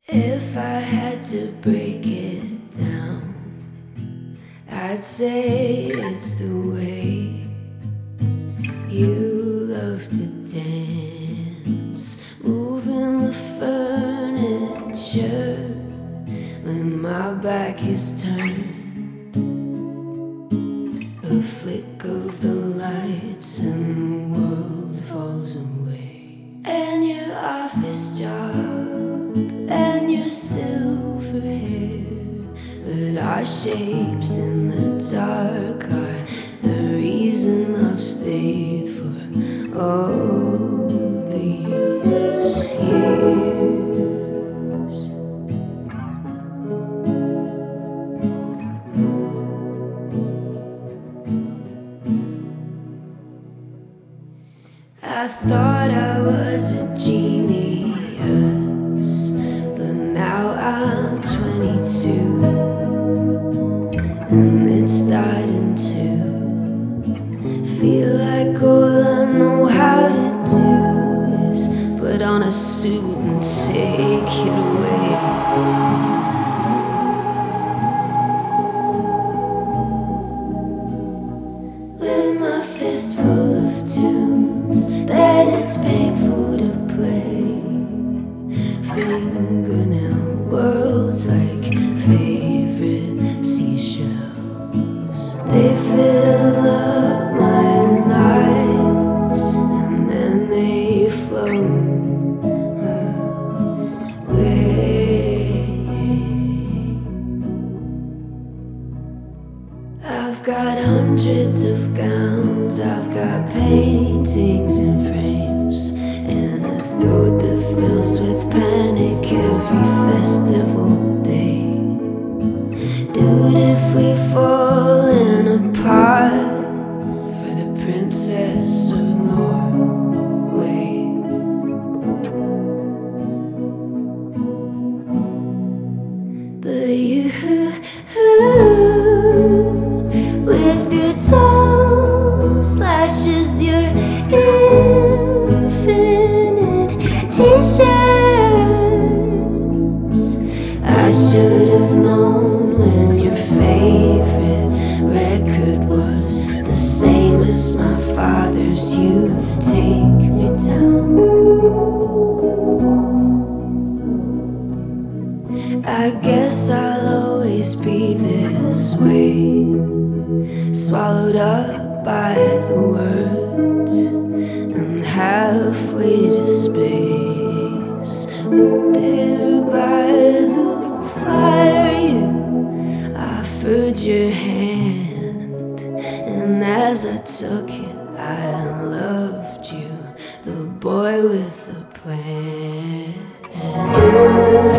If I had to break it down, I'd say it's the way you love to dance, moving the furniture when my back is turned. A flick of the lights and the world falls away. And your office job and your silver hair, but our shapes in the dark are the reason I've stayed for all these years. I thought I was a genius, but now I'm 22, and it's starting to feel like all I know how to do is put on a suit and take it away. With my fist full of tunes that it's painful to play, fingernail worlds like favorite seashells. They fill up my nights and then they float away. I've got hundreds of gowns, I've got paintings in frames, and a throat that fills with panic every festival day. Dutifully falling apart for the princess of Norway. But you, with your tongue slashes your infinite t-shirts. I should have known when your favorite record was the same as my father's. You take me down. I guess I'll always be this way, swallowed up by the words and halfway to space. There by the fire you offered your hand, and as I took it I loved you, the boy with the plan.